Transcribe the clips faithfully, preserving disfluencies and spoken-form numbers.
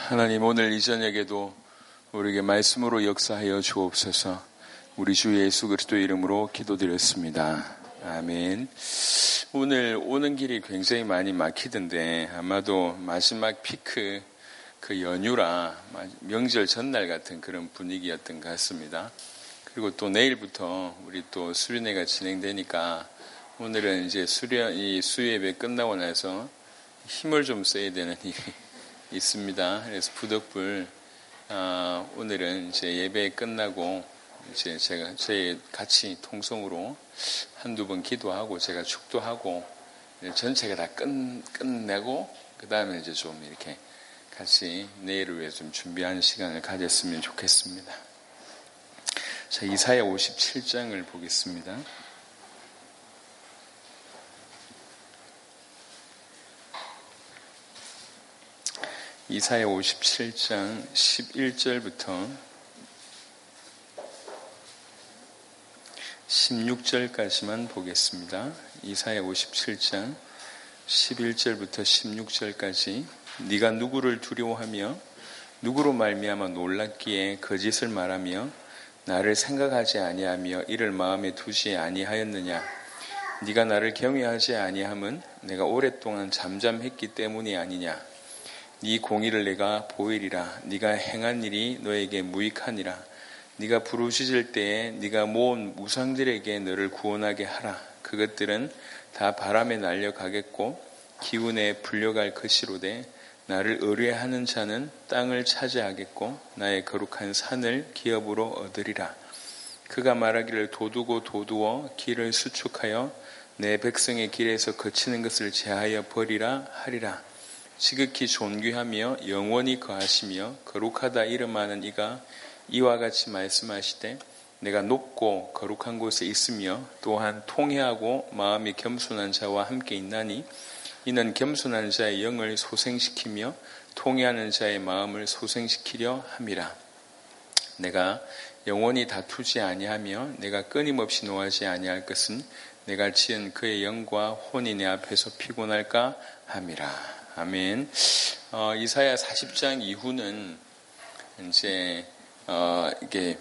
하나님, 오늘 이 저녁에도 우리에게 말씀으로 역사하여 주옵소서. 우리 주 예수 그리스도의 이름으로 기도드렸습니다. 아멘. 오늘 오는 길이 굉장히 많이 막히던데 아마도 마지막 피크 그 연휴라 명절 전날 같은 그런 분위기였던 것 같습니다. 그리고 또 내일부터 우리 또 수련회가 진행되니까 오늘은 이제 수련, 이 수예배 끝나고 나서 힘을 좀 써야 되는 일이 있습니다. 그래서 부덕불, 아, 오늘은 이제 예배 끝나고 이제 제가 저희 같이 통성으로 한두 번 기도하고 제가 축도하고 전체가 다 끝, 끝내고 그 다음에 이제 좀 이렇게 같이 내일을 위해서 좀 준비하는 시간을 가졌으면 좋겠습니다. 자, 이사야 오십칠 장을 보겠습니다. 이사야 오십칠 장 십일 절부터 십육 절까지만 보겠습니다. 이사야 오십칠 장 십일 절부터 십육 절까지. 네가 누구를 두려워하며 누구로 말미암아 놀랐기에 거짓을 말하며 나를 생각하지 아니하며 이를 마음에 두지 아니하였느냐. 네가 나를 경외하지 아니함은 내가 오랫동안 잠잠했기 때문이 아니냐. 네 공의를 내가 보이리라. 네가 행한 일이 너에게 무익하니라. 네가 부르짖을 때에 네가 모은 우상들에게 너를 구원하게 하라. 그것들은 다 바람에 날려가겠고 기운에 불려갈 것이로되 나를 의뢰하는 자는 땅을 차지하겠고 나의 거룩한 산을 기업으로 얻으리라. 그가 말하기를 도두고 도두어 길을 수축하여 내 백성의 길에서 거치는 것을 제하여 버리라 하리라. 지극히 존귀하며 영원히 거하시며 거룩하다 이름하는 이가 이와 같이 말씀하시되 내가 높고 거룩한 곳에 있으며 또한 통회하고 마음이 겸손한 자와 함께 있나니 이는 겸손한 자의 영을 소생시키며 통회하는 자의 마음을 소생시키려 함이라. 내가 영원히 다투지 아니하며 내가 끊임없이 노하지 아니할 것은 내가 지은 그의 영과 혼이 내 앞에서 피곤할까 함이라. 아멘. 어, 이사야 사십 장 이후는 이제 어, 이게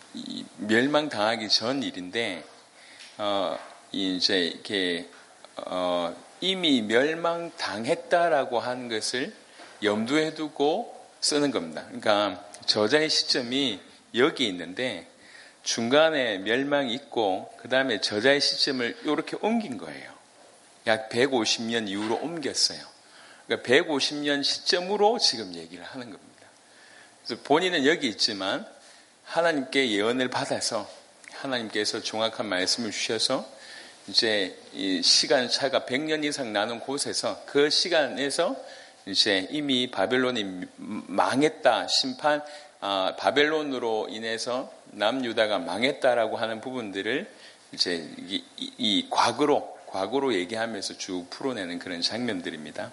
멸망당하기 전 일인데 어, 이제 이게 어, 이미 멸망당했다라고 하는 것을 염두에 두고 쓰는 겁니다. 그러니까 저자의 시점이 여기 있는데 중간에 멸망이 있고 그 다음에 저자의 시점을 이렇게 옮긴 거예요. 약 백오십 년 이후로 옮겼어요. 그러니까 백오십 년 시점으로 지금 얘기를 하는 겁니다. 그래서 본인은 여기 있지만 하나님께 예언을 받아서 하나님께서 정확한 말씀을 주셔서 이제 이 시간 차가 백 년 이상 나는 곳에서 그 시간에서 이제 이미 바벨론이 망했다, 심판, 아, 바벨론으로 인해서 남유다가 망했다라고 하는 부분들을 이제 이, 이, 이 과거로, 과거로 얘기하면서 쭉 풀어내는 그런 장면들입니다.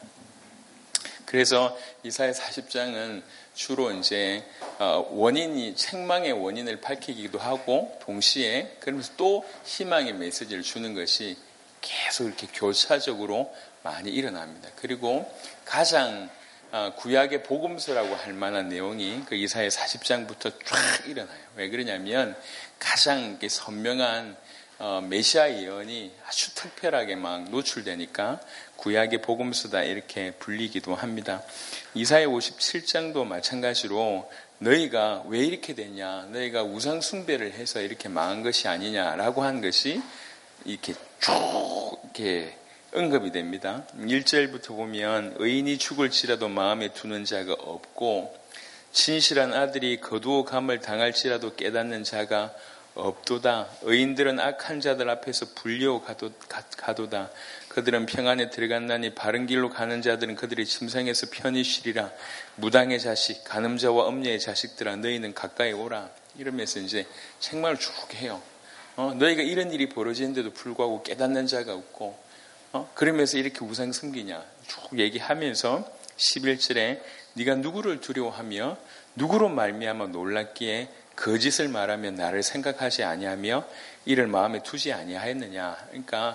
그래서 이사야 사십 장은 주로 이제 원인이 책망의 원인을 밝히기도 하고 동시에 그러면서 또 희망의 메시지를 주는 것이 계속 이렇게 교차적으로 많이 일어납니다. 그리고 가장 구약의 복음서라고 할 만한 내용이 그 이사야 사십 장부터 쫙 일어나요. 왜 그러냐면 가장 선명한 메시아 예언이 아주 특별하게 막 노출되니까 구약의 복음서다 이렇게 불리기도 합니다. 이사야 오십칠 장도 마찬가지로 너희가 왜 이렇게 됐냐, 너희가 우상 숭배를 해서 이렇게 망한 것이 아니냐라고 한 것이 이렇게 쭉 이렇게 언급이 됩니다. 일 절부터 보면 의인이 죽을지라도 마음에 두는 자가 없고 진실한 아들이 거두어 감을 당할지라도 깨닫는 자가 없도다. 의인들은 악한 자들 앞에서 불리어 가도, 가도다. 그들은 평안에 들어갔나니 바른 길로 가는 자들은 그들의 침상에서 편히 쉬리라. 무당의 자식, 간음자와 엄녀의 자식들아 너희는 가까이 오라. 이러면서 이제 책망을 쭉 해요. 어, 너희가 이런 일이 벌어지는데도 불구하고 깨닫는 자가 없고 어? 그러면서 이렇게 우상 섬기냐 쭉 얘기하면서 십일 절에 네가 누구를 두려워하며 누구로 말미암아 놀랐기에 거짓을 말하며 나를 생각하지 아니하며 이를 마음에 두지 아니하였느냐. 그러니까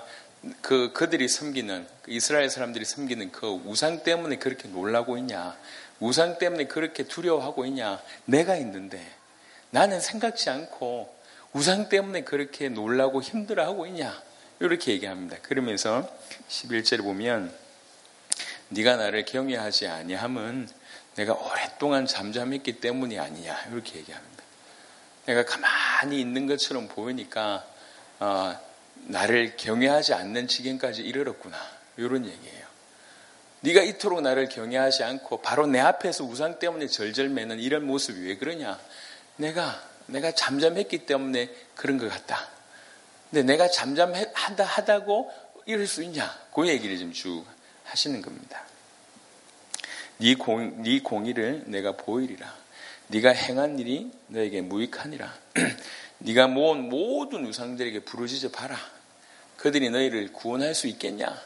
그 그들이 섬기는 이스라엘 사람들이 섬기는 그 우상 때문에 그렇게 놀라고 있냐? 우상 때문에 그렇게 두려워하고 있냐? 내가 있는데 나는 생각지 않고 우상 때문에 그렇게 놀라고 힘들어하고 있냐? 이렇게 얘기합니다. 그러면서 십일 절에 보면 네가 나를 경외하지 아니함은 내가 오랫동안 잠잠했기 때문이 아니냐? 이렇게 얘기합니다. 내가 가만히 있는 것처럼 보이니까 어, 나를 경외하지 않는 지경까지 이르렀구나. 이런 얘기예요. 네가 이토록 나를 경외하지 않고 바로 내 앞에서 우상 때문에 절절매는 이런 모습이 왜 그러냐? 내가 내가 잠잠했기 때문에 그런 것 같다. 근데 내가 잠잠하다 하다고 이럴 수 있냐? 그 얘기를 지금 쭉 하시는 겁니다. 네, 공, 네 공의를 내가 보이리라. 네가 행한 일이 너에게 무익하니라. 네가 모은 모든 우상들에게 부르짖어 봐라. 그들이 너희를 구원할 수 있겠냐?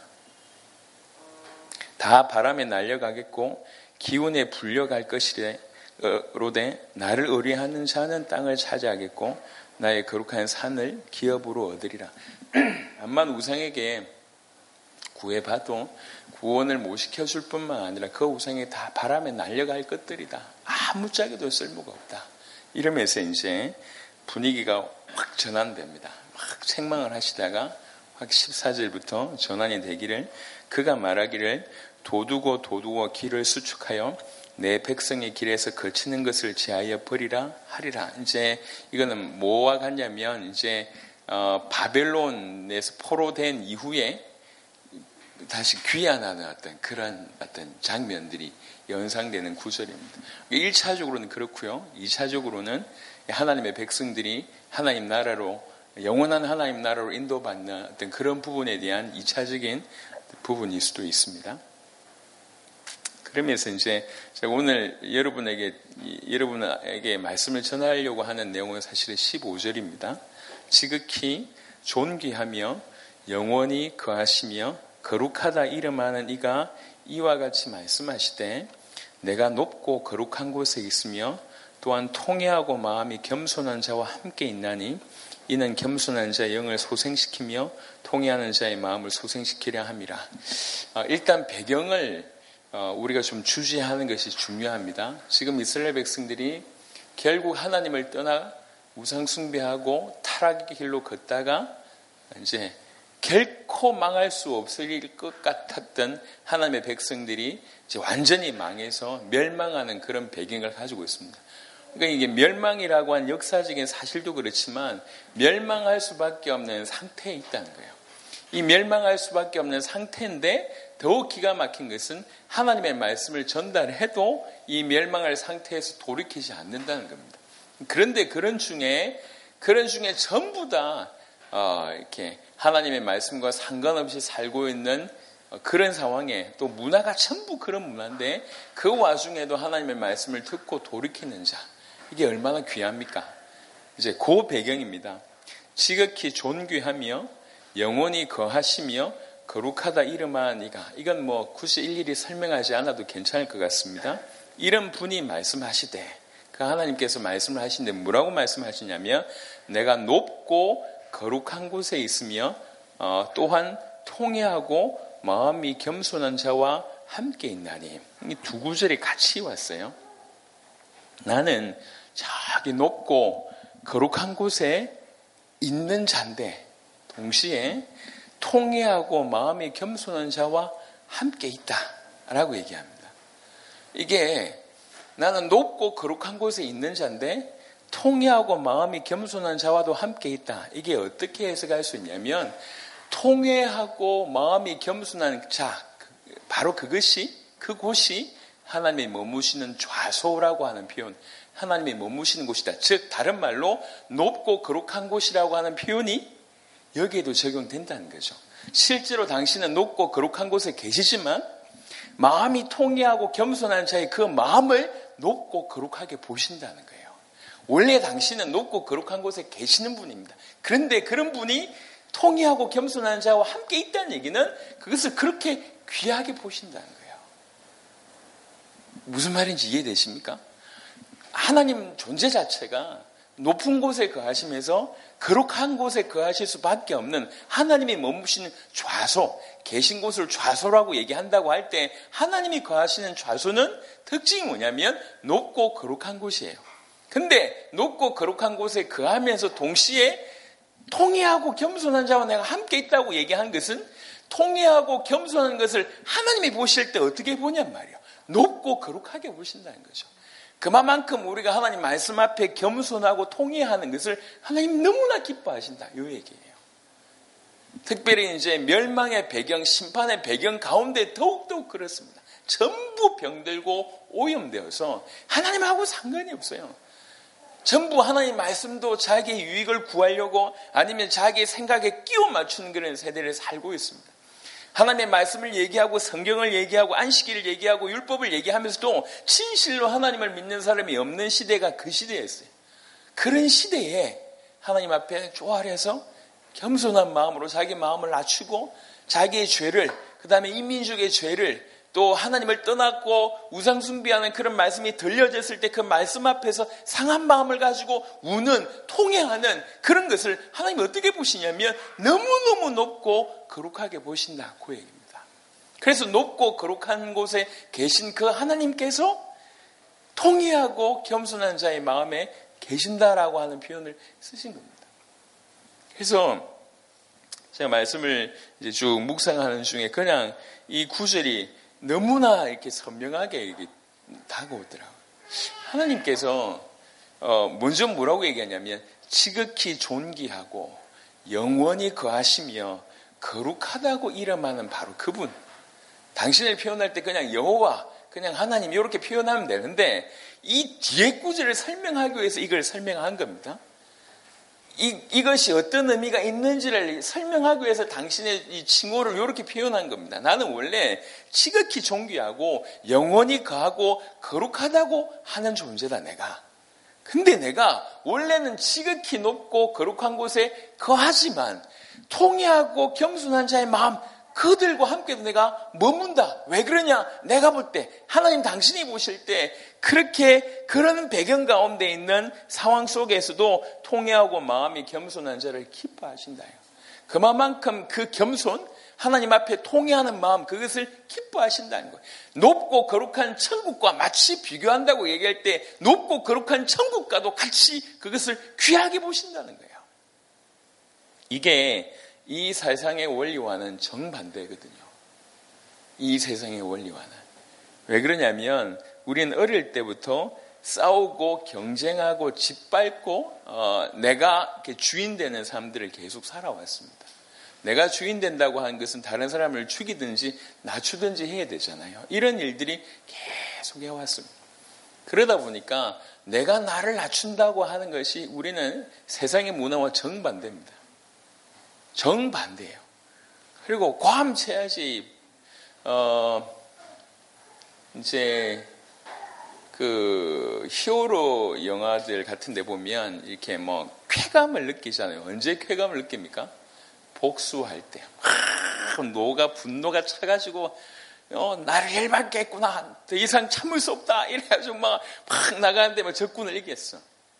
다 바람에 날려가겠고 기운에 불려갈 것이래. 로되 나를 의뢰하는 자는 땅을 차지하겠고 나의 거룩한 산을 기업으로 얻으리라. 암만 우상에게 구해봐도 구원을 못 시켜줄 뿐만 아니라 그 우상이 다 바람에 날려갈 것들이다. 아무짝에도 쓸모가 없다. 이러면서 이제 분위기가 확 전환됩니다. 막 책망을 하시다가 확 십사 절부터 전환이 되기를 그가 말하기를 도두고 도두고 길을 수축하여 내 백성의 길에서 거치는 것을 제하여 버리라 하리라. 이제 이거는 뭐와 같냐면 이제 어, 바벨론에서 포로된 이후에 다시 귀환하는 어떤 그런 어떤 장면들이 연상되는 구절입니다. 일 차적으로는 그렇고요. 이 차적으로는 하나님의 백성들이 하나님 나라로 영원한 하나님 나라로 인도받는 어떤 그런 부분에 대한 이 차적인 부분일 수도 있습니다. 그러면서 이제 제가 오늘 여러분에게 여러분에게 말씀을 전하려고 하는 내용은 사실은 십오 절입니다. 지극히 존귀하며 영원히 거하시며 거룩하다 이름하는 이가 이와 같이 말씀하시되 내가 높고 거룩한 곳에 있으며 또한 통회하고 마음이 겸손한 자와 함께 있나니 이는 겸손한 자의 영을 소생시키며 통회하는 자의 마음을 소생시키려 함이라. 일단 배경을 우리가 좀 주지하는 것이 중요합니다. 지금 이스라엘 백성들이 결국 하나님을 떠나 우상 숭배하고 타락의 길로 걷다가 이제 결코 망할 수 없을 것 같았던 하나님의 백성들이 이제 완전히 망해서 멸망하는 그런 배경을 가지고 있습니다. 그러니까 이게 멸망이라고 한 역사적인 사실도 그렇지만 멸망할 수밖에 없는 상태에 있다는 거예요. 이 멸망할 수밖에 없는 상태인데 더욱 기가 막힌 것은 하나님의 말씀을 전달해도 이 멸망할 상태에서 돌이키지 않는다는 겁니다. 그런데 그런 중에 그런 중에 전부 다 어, 이렇게 하나님의 말씀과 상관없이 살고 있는 그런 상황에 또 문화가 전부 그런 문화인데 그 와중에도 하나님의 말씀을 듣고 돌이키는 자, 이게 얼마나 귀합니까? 이제 그 배경입니다. 지극히 존귀하며 영원히 거하시며 거룩하다 이름한 이가, 이건 뭐 굳이 일일이 설명하지 않아도 괜찮을 것 같습니다. 이런 분이 말씀하시되, 그 하나님께서 말씀을 하시는데 뭐라고 말씀하시냐면 내가 높고 거룩한 곳에 있으며 어, 또한 통회하고 마음이 겸손한 자와 함께 있나니. 이 두 구절이 같이 왔어요. 나는 저기 높고 거룩한 곳에 있는 자인데 동시에 통회하고 마음이 겸손한 자와 함께 있다라고 얘기합니다. 이게 나는 높고 거룩한 곳에 있는 자인데 통회하고 마음이 겸손한 자와도 함께 있다. 이게 어떻게 해석할 수 있냐면 통회하고 마음이 겸손한 자, 바로 그것이 그곳이 하나님이 머무시는 좌소라고 하는 표현, 하나님이 머무시는 곳이다. 즉 다른 말로 높고 거룩한 곳이라고 하는 표현이 여기에도 적용된다는 거죠. 실제로 당신은 높고 거룩한 곳에 계시지만 마음이 통회하고 겸손한 자의 그 마음을 높고 거룩하게 보신다는 거예요. 원래 당신은 높고 거룩한 곳에 계시는 분입니다. 그런데 그런 분이 통회하고 겸손한 자와 함께 있다는 얘기는 그것을 그렇게 귀하게 보신다는 거예요. 무슨 말인지 이해되십니까? 하나님 존재 자체가 높은 곳에 거하시면서 거룩한 곳에 거하실 수밖에 없는 하나님이 머무시는 좌소, 계신 곳을 좌소라고 얘기한다고 할 때 하나님이 거하시는 좌소는 특징이 뭐냐면 높고 거룩한 곳이에요. 근데 높고 거룩한 곳에 거하면서 동시에 통회하고 겸손한 자와 내가 함께 있다고 얘기한 것은 통회하고 겸손한 것을 하나님이 보실 때 어떻게 보냔 말이에요. 높고 거룩하게 보신다는 거죠. 그만큼 우리가 하나님 말씀 앞에 겸손하고 통회하는 것을 하나님 너무나 기뻐하신다. 이 얘기예요. 특별히 이제 멸망의 배경, 심판의 배경 가운데 더욱더욱 그렇습니다. 전부 병들고 오염되어서 하나님하고 상관이 없어요. 전부 하나님 말씀도 자기의 유익을 구하려고 아니면 자기의 생각에 끼워 맞추는 그런 세대를 살고 있습니다. 하나님의 말씀을 얘기하고 성경을 얘기하고 안식일을 얘기하고 율법을 얘기하면서도 진실로 하나님을 믿는 사람이 없는 시대가 그 시대였어요. 그런 시대에 하나님 앞에 조아려서 겸손한 마음으로 자기 마음을 낮추고 자기의 죄를, 그 다음에 이민족의 죄를, 또 하나님을 떠났고 우상숭배하는 그런 말씀이 들려졌을 때 그 말씀 앞에서 상한 마음을 가지고 우는, 통회하는 그런 것을 하나님이 어떻게 보시냐면 너무너무 높고 거룩하게 보신다. 그 얘기입니다. 그래서 높고 거룩한 곳에 계신 그 하나님께서 통회하고 겸손한 자의 마음에 계신다라고 하는 표현을 쓰신 겁니다. 그래서 제가 말씀을 이제 쭉 묵상하는 중에 그냥 이 구절이 너무나 이렇게 선명하게 이렇게 다가오더라고요. 하나님께서 어 먼저 뭐라고 얘기하냐면 지극히 존귀하고 영원히 거하시며 거룩하다고 이름하는 바로 그분. 당신을 표현할 때 그냥 여호와, 그냥 하나님 이렇게 표현하면 되는데 이 뒤에 구절을 설명하기 위해서 이걸 설명한 겁니다. 이, 이것이 어떤 의미가 있는지를 설명하기 위해서 당신의 이 칭호를 이렇게 표현한 겁니다. 나는 원래 지극히 존귀하고 영원히 거하고 거룩하다고 하는 존재다, 내가. 근데 내가 원래는 지극히 높고 거룩한 곳에 거하지만 통회하고 겸손한 자의 마음, 그들과 함께도 내가 머문다. 왜 그러냐? 내가 볼 때, 하나님 당신이 보실 때 그렇게 그런 배경 가운데 있는 상황 속에서도 통회하고 마음이 겸손한 자를 기뻐하신다. 그만큼 그 겸손, 하나님 앞에 통회하는 마음, 그것을 기뻐하신다는 거예요. 높고 거룩한 천국과 마치 비교한다고 얘기할 때 높고 거룩한 천국과도 같이 그것을 귀하게 보신다는 거예요. 이게 이 세상의 원리와는 정반대거든요. 이 세상의 원리와는. 왜 그러냐면 우리는 어릴 때부터 싸우고 경쟁하고 짓밟고 어, 내가 이렇게 주인 되는 삶들을 계속 살아왔습니다. 내가 주인 된다고 하는 것은 다른 사람을 죽이든지 낮추든지 해야 되잖아요. 이런 일들이 계속 해왔습니다. 그러다 보니까 내가 나를 낮춘다고 하는 것이 우리는 세상의 문화와 정반대입니다. 정반대예요. 그리고 과함체하지 어 이제 그 히어로 영화들 같은 데 보면 이렇게 뭐 쾌감을 느끼잖아요. 언제 쾌감을 느낍니까? 복수할 때. 하, 노가 분노가 차가지고 어, 나를 열받게 했구나. 더 이상 참을 수 없다. 이래가지고 막, 막 나가는데 막 적군을 이겼어.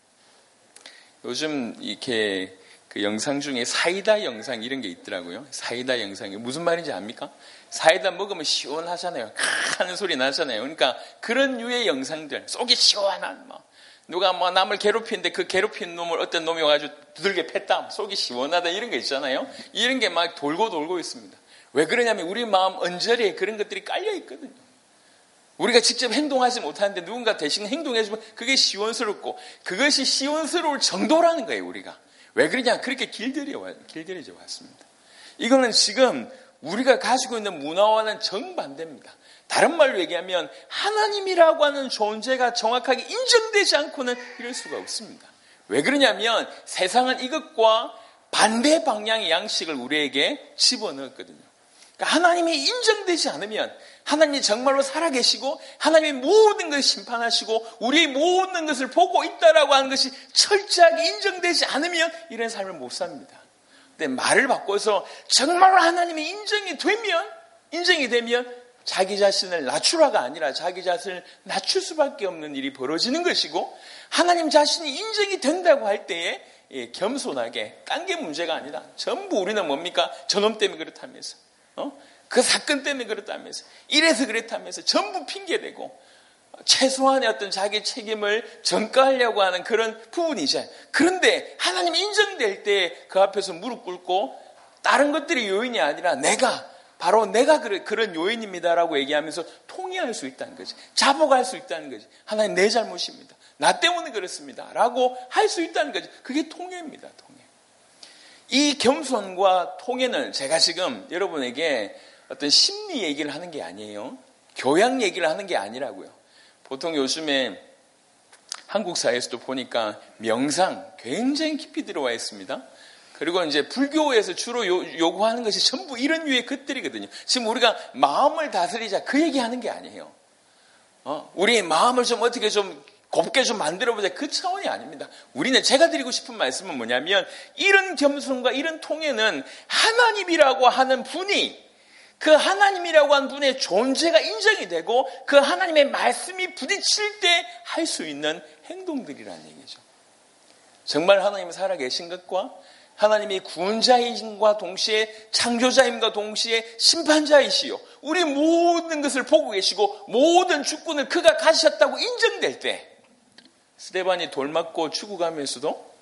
요즘 이렇게 그 영상 중에 사이다 영상 이런 게 있더라고요. 사이다 영상이 무슨 말인지 압니까? 사이다 먹으면 시원하잖아요. 하는 소리 나잖아요. 그러니까 그런 류의 영상들, 속이 시원한 뭐 누가 뭐 남을 괴롭히는데 그 괴롭힌 놈을 어떤 놈이 와가지고 두들겨 팼다, 속이 시원하다 이런 거 있잖아요. 이런 게 막 돌고 돌고 있습니다. 왜 그러냐면 우리 마음 언저리에 그런 것들이 깔려 있거든요. 우리가 직접 행동하지 못하는데 누군가 대신 행동해주면 그게 시원스럽고 그것이 시원스러울 정도라는 거예요. 우리가. 왜 그러냐? 그렇게 길들여, 길들여져 왔습니다. 이거는 지금 우리가 가지고 있는 문화와는 정반대입니다. 다른 말로 얘기하면 하나님이라고 하는 존재가 정확하게 인정되지 않고는 이럴 수가 없습니다. 왜 그러냐면 세상은 이것과 반대 방향의 양식을 우리에게 집어넣었거든요. 그러니까 하나님이 인정되지 않으면, 하나님이 정말로 살아계시고 하나님이 모든 것을 심판하시고 우리의 모든 것을 보고 있다라고 하는 것이 철저하게 인정되지 않으면 이런 삶을 못 삽니다. 근데 말을 바꿔서 정말로 하나님이 인정이 되면, 인정이 되면 자기 자신을 낮추라가 아니라 자기 자신을 낮출 수밖에 없는 일이 벌어지는 것이고, 하나님 자신이 인정이 된다고 할 때에 겸손하게, 딴 게 문제가 아니다. 전부 우리는 뭡니까? 저놈 때문에 그렇다면서, 어? 그 사건 때문에 그렇다면서, 이래서 그랬다면서 전부 핑계대고, 최소한의 어떤 자기 책임을 전가하려고 하는 그런 부분이죠. 그런데 하나님 인정될 때 그 앞에서 무릎 꿇고 다른 것들이 요인이 아니라 내가, 바로 내가 그런 요인입니다라고 얘기하면서 통회할 수 있다는 거지. 자복할 수 있다는 거지. 하나님 내 잘못입니다. 나 때문에 그렇습니다. 라고 할 수 있다는 거지. 그게 통회입니다. 통회. 이 겸손과 통회는 제가 지금 여러분에게 어떤 심리 얘기를 하는 게 아니에요. 교양 얘기를 하는 게 아니라고요. 보통 요즘에 한국 사회에서도 보니까 명상 굉장히 깊이 들어와 있습니다. 그리고 이제 불교에서 주로 요, 요구하는 것이 전부 이런 류의 것들이거든요. 지금 우리가 마음을 다스리자 그 얘기하는 게 아니에요. 어? 우리 마음을 좀 어떻게 좀 곱게 좀 만들어보자 그 차원이 아닙니다. 우리는 제가 드리고 싶은 말씀은 뭐냐면 이런 겸손과 이런 통회는 하나님이라고 하는 분이 그 하나님이라고 하는 분의 존재가 인정이 되고 그 하나님의 말씀이 부딪힐 때 할 수 있는 행동들이라는 얘기죠. 정말 하나님이 살아계신 것과 하나님이 구원자임과 동시에 창조자임과 동시에 심판자이시요 우리 모든 것을 보고 계시고 모든 주권을 그가 가지셨다고 인정될 때 스데반이 돌 맞고 죽어가면서도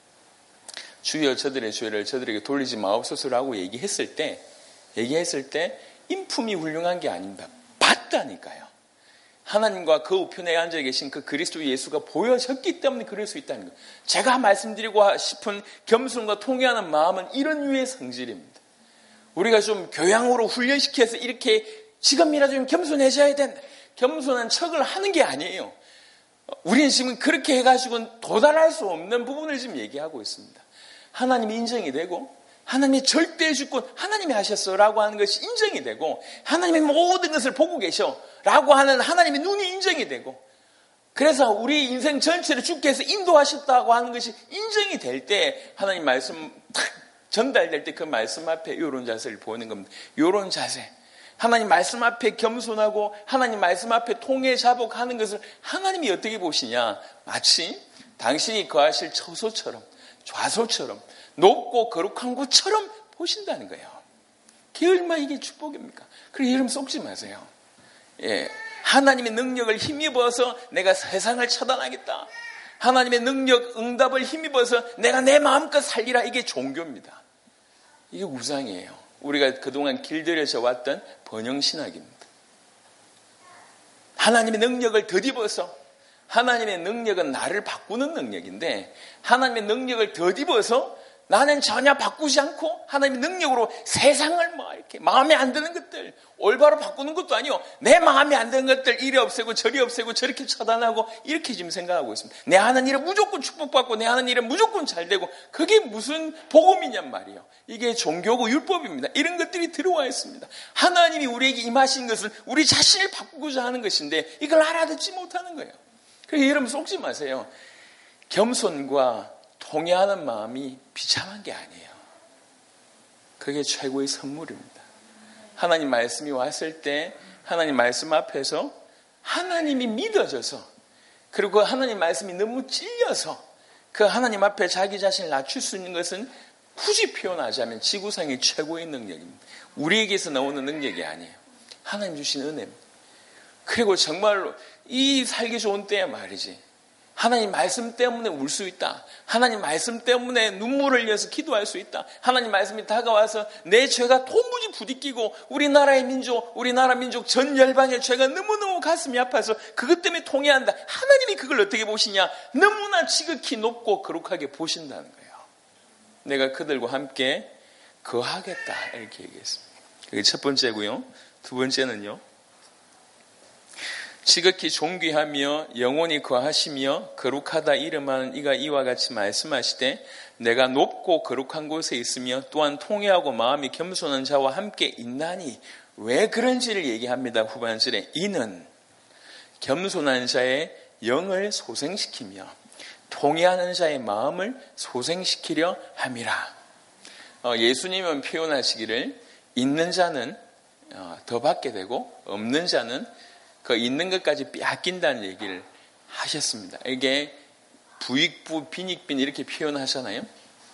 주여 저들의 죄를 저들에게 돌리지 마옵소서라고 얘기했을 때 얘기했을 때 인품이 훌륭한 게 아닙니다. 봤다니까요. 하나님과 그 우편에 앉아 계신 그 그리스도 예수가 보여졌기 때문에 그럴 수 있다는 거예요. 제가 말씀드리고 싶은 겸손과 통회하는 마음은 이런 류의 성질입니다. 우리가 좀 교양으로 훈련시켜서 이렇게 지금이라도 좀 겸손해져야 된다. 겸손한 척을 하는 게 아니에요. 우리는 지금 그렇게 해가지고는 도달할 수 없는 부분을 지금 얘기하고 있습니다. 하나님이 인정이 되고 하나님이 절대 주권 하나님이 하셨어라고 하는 것이 인정이 되고 하나님이 모든 것을 보고 계셔라고 하는 하나님의 눈이 인정이 되고 그래서 우리 인생 전체를 주께서 인도하셨다고 하는 것이 인정이 될 때 하나님 말씀 탁 전달될 때 그 말씀 앞에 이런 자세를 보이는 겁니다. 이런 자세 하나님 말씀 앞에 겸손하고 하나님 말씀 앞에 통해 자복하는 것을 하나님이 어떻게 보시냐 마치 당신이 거하실 처소처럼 좌소처럼 높고 거룩한 곳처럼 보신다는 거예요. 그게 얼마나 이게 축복입니까? 그래서 이름 쏟지 마세요. 예, 하나님의 능력을 힘입어서 내가 세상을 처단하겠다. 하나님의 능력, 응답을 힘입어서 내가 내 마음껏 살리라. 이게 종교입니다. 이게 우상이에요. 우리가 그동안 길들여져 왔던 번영신학입니다. 하나님의 능력을 덧입어서 하나님의 능력은 나를 바꾸는 능력인데 하나님의 능력을 덧입어서 나는 전혀 바꾸지 않고 하나님의 능력으로 세상을 막 이렇게 마음에 안 드는 것들 올바로 바꾸는 것도 아니요. 내 마음에 안 드는 것들 이리 없애고 저리 없애고 저렇게 차단하고 이렇게 지금 생각하고 있습니다. 내 하는 일은 무조건 축복받고 내 하는 일은 무조건 잘 되고 그게 무슨 복음이냔 말이에요. 이게 종교고 율법입니다. 이런 것들이 들어와 있습니다. 하나님이 우리에게 임하신 것은 우리 자신을 바꾸고자 하는 것인데 이걸 알아듣지 못하는 거예요. 그래서 여러분 속지 마세요. 겸손과 통회하는 마음이 비참한 게 아니에요. 그게 최고의 선물입니다. 하나님 말씀이 왔을 때 하나님 말씀 앞에서 하나님이 믿어져서 그리고 하나님 말씀이 너무 찔려서 그 하나님 앞에 자기 자신을 낮출 수 있는 것은 굳이 표현하자면 지구상의 최고의 능력입니다. 우리에게서 나오는 능력이 아니에요. 하나님 주신 은혜입니다. 그리고 정말로 이 살기 좋은 때야 말이지. 하나님 말씀 때문에 울 수 있다. 하나님 말씀 때문에 눈물을 흘려서 기도할 수 있다. 하나님 말씀이 다가와서 내 죄가 도무지 부딪히고 우리나라의 민족, 우리나라 민족 전 열방의 죄가 너무너무 가슴이 아파서 그것 때문에 통회한다. 하나님이 그걸 어떻게 보시냐? 너무나 지극히 높고 거룩하게 보신다는 거예요. 내가 그들과 함께 거하겠다 이렇게 얘기했습니다. 그게 첫 번째고요. 두 번째는요. 지극히 존귀하며 영원히 거하시며 거룩하다 이름하는 이가 이와 같이 말씀하시되 내가 높고 거룩한 곳에 있으며 또한 통회하고 마음이 겸손한 자와 함께 있나니 왜 그런지를 얘기합니다. 후반절에 이는 겸손한 자의 영을 소생시키며 통회하는 자의 마음을 소생시키려 함이라. 어, 예수님은 표현하시기를 있는 자는 더 받게 되고 없는 자는 그 있는 것까지 빼앗긴다는 얘기를 하셨습니다. 이게 부익부 빈익빈 이렇게 표현하잖아요.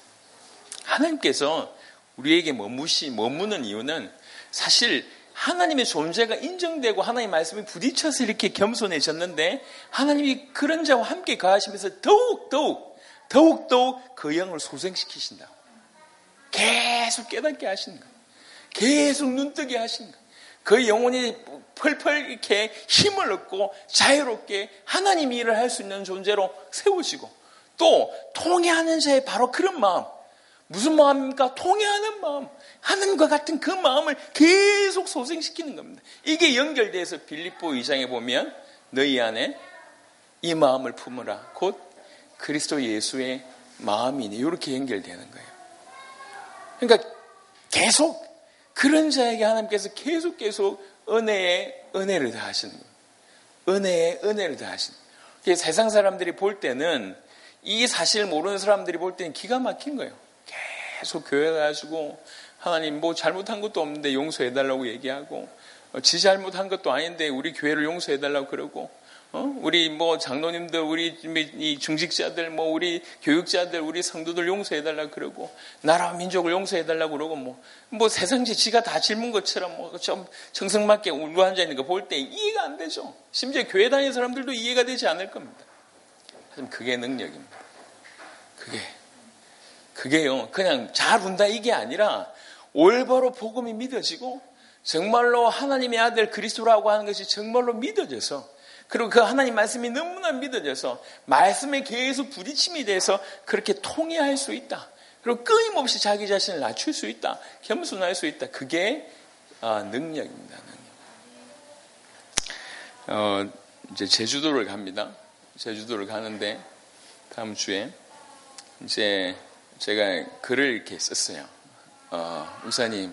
하나님께서 우리에게 머무시, 머무는 이유는 사실 하나님의 존재가 인정되고 하나님의 말씀이 부딪혀서 이렇게 겸손해졌는데 하나님이 그런 자와 함께 가하시면서 더욱 더욱 더욱 더욱 그 영을 소생시키신다. 계속 깨닫게 하시는 거예요. 계속 눈뜨게 하시는 거예요. 그 영혼이 펄펄 이렇게 힘을 얻고 자유롭게 하나님 일을 할 수 있는 존재로 세우시고 또 통회하는 자의 바로 그런 마음. 무슨 마음입니까? 통회하는 마음. 하나님과 같은 그 마음을 계속 소생시키는 겁니다. 이게 연결돼서 빌립보 이 장에 보면 너희 안에 이 마음을 품으라. 곧 그리스도 예수의 마음이네. 이렇게 연결되는 거예요. 그러니까 계속 그런 자에게 하나님께서 계속 계속 은혜에 은혜를 더하시는 거예요. 은혜에 은혜를 더하시는 거예요. 세상 사람들이 볼 때는 이 사실을 모르는 사람들이 볼 때는 기가 막힌 거예요. 계속 교회 가가지고 하나님 뭐 잘못한 것도 없는데 용서해달라고 얘기하고 지 잘못한 것도 아닌데 우리 교회를 용서해달라고 그러고 어? 우리 뭐 장로님들 우리 이 중직자들 뭐 우리 교육자들 우리 성도들 용서해달라고 그러고 나라와 민족을 용서해달라고 그러고 뭐, 뭐 세상지 지가 다 짊은 것처럼 뭐 좀 정성맞게 울고 앉아있는 거 볼 때 이해가 안 되죠. 심지어 교회 다니는 사람들도 이해가 되지 않을 겁니다. 하지만 그게 능력입니다. 그게 그게요 그냥 잘 운다 이게 아니라 올바로 복음이 믿어지고 정말로 하나님의 아들 그리스도라고 하는 것이 정말로 믿어져서 그리고 그 하나님 말씀이 너무나 믿어져서 말씀에 계속 부딪힘이 돼서 그렇게 통회할 수 있다. 그리고 끊임없이 자기 자신을 낮출 수 있다. 겸손할 수 있다. 그게 능력입니다. 능력. 어, 이제 제주도를 갑니다. 제주도를 가는데 다음 주에 이제 제가 글을 이렇게 썼어요. 어, 목사님,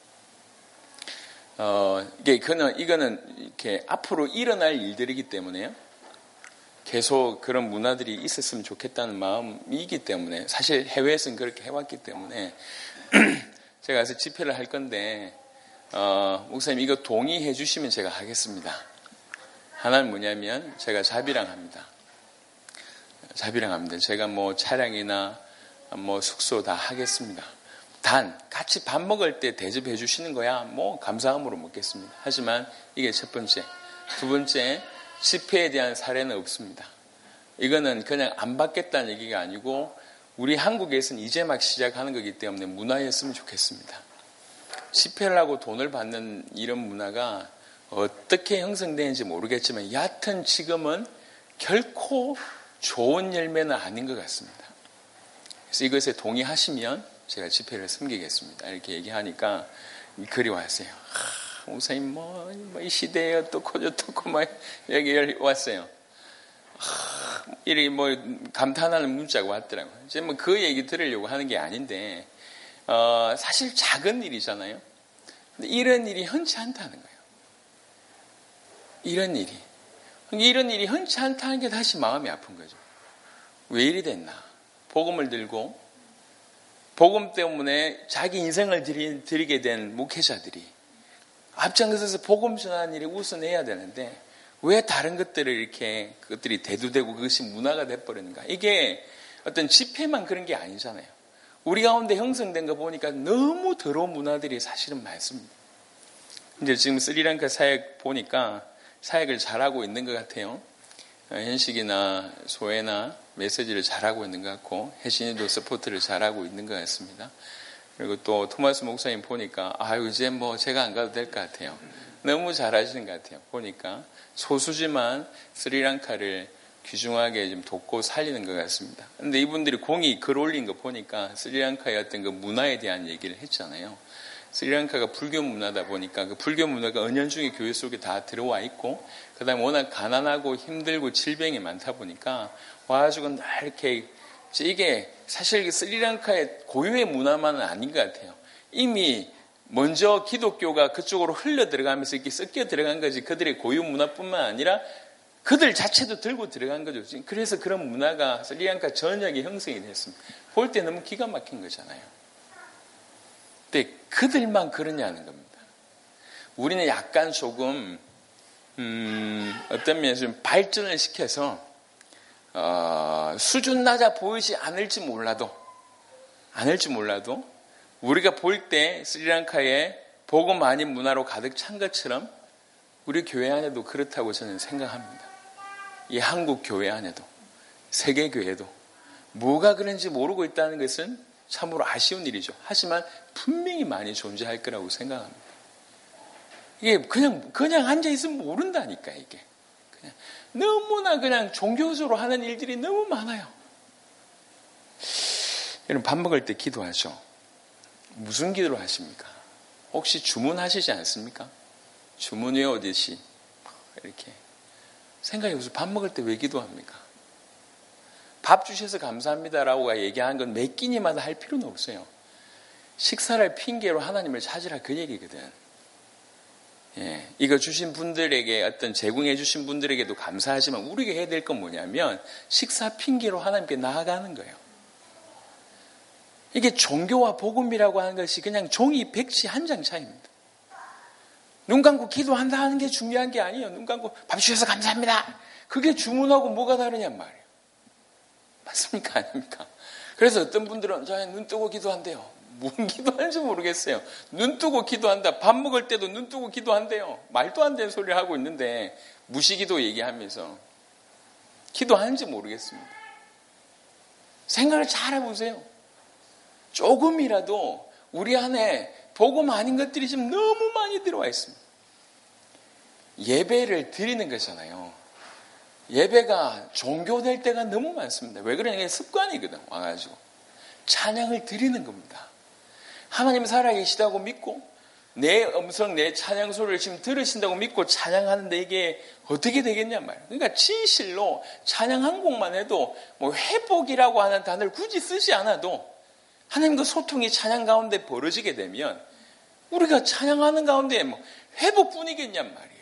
어, 이게, 그는, 이거는 이렇게 앞으로 일어날 일들이기 때문에요. 계속 그런 문화들이 있었으면 좋겠다는 마음이기 때문에, 사실 해외에서는 그렇게 해왔기 때문에, 제가 가서 집회를 할 건데, 어, 목사님 이거 동의해 주시면 제가 하겠습니다. 하나는 뭐냐면, 제가 자비랑 합니다. 자비랑 합니다. 제가 뭐 차량이나 뭐 숙소 다 하겠습니다. 단 같이 밥 먹을 때 대접해 주시는 거야 뭐 감사함으로 먹겠습니다. 하지만 이게 첫 번째. 두 번째, 집회에 대한 사례는 없습니다. 이거는 그냥 안 받겠다는 얘기가 아니고 우리 한국에서는 이제 막 시작하는 거기 때문에 문화였으면 좋겠습니다. 집회를 하고 돈을 받는 이런 문화가 어떻게 형성되는지 모르겠지만 여하튼 지금은 결코 좋은 열매는 아닌 것 같습니다. 그래서 이것에 동의하시면 제가 집회를 섬기겠습니다. 이렇게 얘기하니까 글이 왔어요. 아, 목사님 뭐 이 시대에 어떻고 저떻고 막 얘기 왔어요. 아, 이렇게 뭐 감탄하는 문자가 왔더라고요. 이제 뭐 그 얘기 들으려고 하는 게 아닌데 어, 사실 작은 일이잖아요. 근데 이런 일이 흔치 않다는 거예요. 이런 일이 이런 일이 흔치 않다는 게 다시 마음이 아픈 거죠. 왜 이리 됐나? 복음을 들고 복음 때문에 자기 인생을 드리, 드리게 된 목회자들이 앞장서서 복음 전하는 일에 우선해야 되는데 왜 다른 것들을 이렇게 그것들이 대두되고 그것이 문화가 돼버리는가? 이게 어떤 집회만 그런 게 아니잖아요. 우리 가운데 형성된 거 보니까 너무 더러운 문화들이 사실은 많습니다. 이제 지금 스리랑카 사역 보니까 사역을 잘하고 있는 것 같아요. 현식이나 소혜나 메시지를 잘하고 있는 것 같고 혜신이도 서포트를 잘하고 있는 것 같습니다. 그리고 또 토마스 목사님 보니까 아유 이제 뭐 제가 안 가도 될 것 같아요. 너무 잘하시는 것 같아요. 보니까 소수지만 스리랑카를 귀중하게 좀 돕고 살리는 것 같습니다. 그런데 이분들이 공이 글 올린 거 보니까 스리랑카의 어떤 그 문화에 대한 얘기를 했잖아요. 스리랑카가 불교 문화다 보니까 그 불교 문화가 은연중에 교회 속에 다 들어와 있고 그 다음에 워낙 가난하고 힘들고 질병이 많다 보니까 와가지고 날 이렇게 이게 사실 스리랑카의 고유의 문화만은 아닌 것 같아요. 이미 먼저 기독교가 그쪽으로 흘러 들어가면서 이렇게 섞여 들어간 거지 그들의 고유 문화뿐만 아니라 그들 자체도 들고 들어간 거죠. 그래서 그런 문화가 스리랑카 전역에 형성이 됐습니다. 볼 때 너무 기가 막힌 거잖아요. 근데 그들만 그러냐는 겁니다. 우리는 약간 조금 음, 어떤 면에서 좀 발전을 시켜서 어, 수준 낮아 보이지 않을지 몰라도 않을지 몰라도 우리가 볼 때 스리랑카에 복음 아닌 문화로 가득 찬 것처럼 우리 교회 안에도 그렇다고 저는 생각합니다. 이 한국 교회 안에도 세계 교회도 뭐가 그런지 모르고 있다는 것은 참으로 아쉬운 일이죠. 하지만 분명히 많이 존재할 거라고 생각합니다. 이게 그냥 그냥 앉아 있으면 모른다니까 이게. 그냥 너무나 그냥 종교적으로 하는 일들이 너무 많아요. 여러분 밥 먹을 때 기도하죠. 무슨 기도를 하십니까? 혹시 주문하시지 않습니까? 주문 외우듯이 이렇게 생각해보세요. 밥 먹을 때 왜 기도합니까? 밥 주셔서 감사합니다라고 얘기하는 건 몇 끼니마다 할 필요는 없어요. 식사를 핑계로 하나님을 찾으라 그 얘기거든. 예, 이거 주신 분들에게 어떤 제공해 주신 분들에게도 감사하지만 우리가 해야 될 건 뭐냐면 식사 핑계로 하나님께 나아가는 거예요. 이게 종교와 복음이라고 하는 것이 그냥 종이 백지 한 장 차이입니다. 눈 감고 기도한다 하는 게 중요한 게 아니에요. 눈 감고 밥 주셔서 감사합니다. 그게 주문하고 뭐가 다르냔 말이에요. 맞습니까? 아닙니까? 그래서 어떤 분들은 저는 눈 뜨고 기도한대요. 뭔 기도하는지 모르겠어요. 눈 뜨고 기도한다. 밥 먹을 때도 눈 뜨고 기도한대요. 말도 안 되는 소리를 하고 있는데 무시기도 얘기하면서 기도하는지 모르겠습니다. 생각을 잘 해보세요. 조금이라도 우리 안에 복음 아닌 것들이 지금 너무 많이 들어와 있습니다. 예배를 드리는 거잖아요. 예배가 종교될 때가 너무 많습니다. 왜 그러냐? 습관이거든. 와가지고 찬양을 드리는 겁니다. 하나님 살아계시다고 믿고 내 음성, 내 찬양 소리를 지금 들으신다고 믿고 찬양하는데 이게 어떻게 되겠냔 말이에요. 그러니까 진실로 찬양 한 곡만 해도 뭐 회복이라고 하는 단어를 굳이 쓰지 않아도 하나님과 소통이 찬양 가운데 벌어지게 되면 우리가 찬양하는 가운데 뭐 회복뿐이겠냔 말이에요.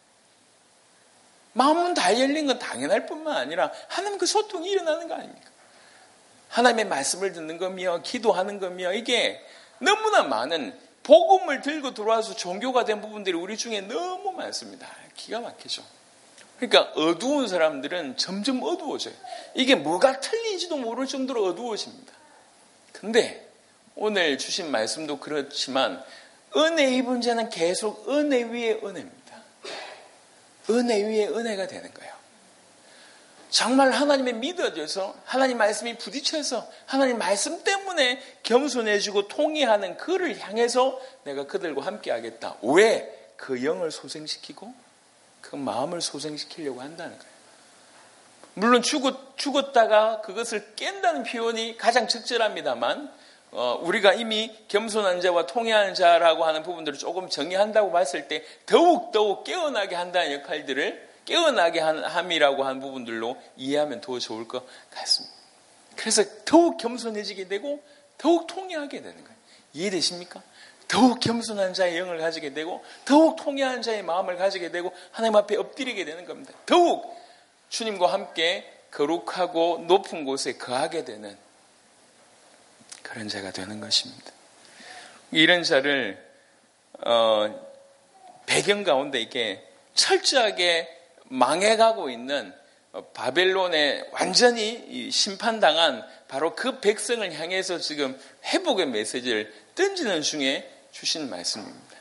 마음은 다 열린 건 당연할 뿐만 아니라 하나님과 소통이 일어나는 거 아닙니까? 하나님의 말씀을 듣는 거며 기도하는 거며 이게 너무나 많은 복음을 들고 들어와서 종교가 된 부분들이 우리 중에 너무 많습니다. 기가 막히죠. 그러니까 어두운 사람들은 점점 어두워져요. 이게 뭐가 틀린지도 모를 정도로 어두워집니다. 근데 오늘 주신 말씀도 그렇지만 은혜 입은 자는 계속 은혜 위에 은혜입니다. 은혜 위에 은혜가 되는 거예요. 정말 하나님에 믿어져서 하나님 말씀이 부딪혀서 하나님 말씀 때문에 겸손해지고 통회하는 그를 향해서 내가 그들과 함께 하겠다. 왜? 그 영을 소생시키고 그 마음을 소생시키려고 한다는 거예요. 물론 죽었, 죽었다가 그것을 깬다는 표현이 가장 적절합니다만 어, 우리가 이미 겸손한 자와 통회하는 자라고 하는 부분들을 조금 정의한다고 봤을 때 더욱 더욱 깨어나게 한다는 역할들을 깨어나게 함이라고 하는 부분들로 이해하면 더 좋을 것 같습니다. 그래서 더욱 겸손해지게 되고 더욱 통회하게 되는 거예요. 이해되십니까? 더욱 겸손한 자의 영을 가지게 되고 더욱 통회한 자의 마음을 가지게 되고 하나님 앞에 엎드리게 되는 겁니다. 더욱 주님과 함께 거룩하고 높은 곳에 거하게 되는 그런 자가 되는 것입니다. 이런 자를 어, 배경 가운데 이렇게 철저하게 망해가고 있는 바벨론에 완전히 심판당한 바로 그 백성을 향해서 지금 회복의 메시지를 던지는 중에 주신 말씀입니다.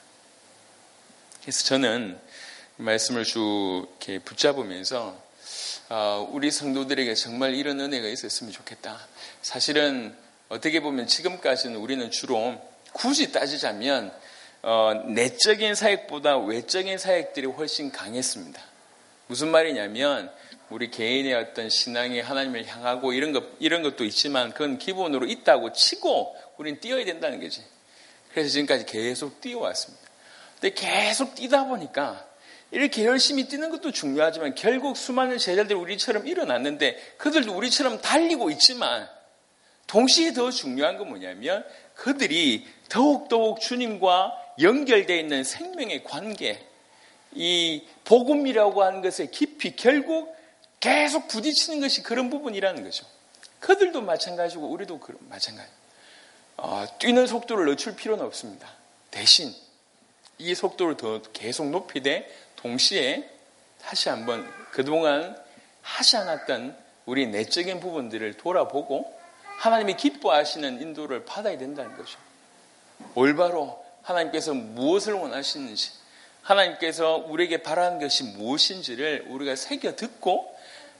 그래서 저는 이 말씀을 쭉 이렇게 붙잡으면서 우리 성도들에게 정말 이런 은혜가 있었으면 좋겠다. 사실은 어떻게 보면 지금까지는 우리는 주로 굳이 따지자면 어, 내적인 사역보다 외적인 사역들이 훨씬 강했습니다. 무슨 말이냐면 우리 개인의 어떤 신앙이 하나님을 향하고 이런 것, 이런 것도 있지만 그건 기본으로 있다고 치고 우리는 뛰어야 된다는 거지. 그래서 지금까지 계속 뛰어왔습니다. 근데 계속 뛰다 보니까 이렇게 열심히 뛰는 것도 중요하지만 결국 수많은 제자들이 우리처럼 일어났는데 그들도 우리처럼 달리고 있지만 동시에 더 중요한 건 뭐냐면 그들이 더욱더욱 주님과 연결되어 있는 생명의 관계, 이 복음이라고 하는 것에 깊이 결국 계속 부딪히는 것이 그런 부분이라는 거죠. 그들도 마찬가지고 우리도 마찬가지. 어, 뛰는 속도를 늦출 필요는 없습니다. 대신 이 속도를 더 계속 높이되 동시에 다시 한번 그동안 하지 않았던 우리 내적인 부분들을 돌아보고 하나님이 기뻐하시는 인도를 받아야 된다는 거죠. 올바로 하나님께서 무엇을 원하시는지, 하나님께서 우리에게 바라는 것이 무엇인지를 우리가 새겨 듣고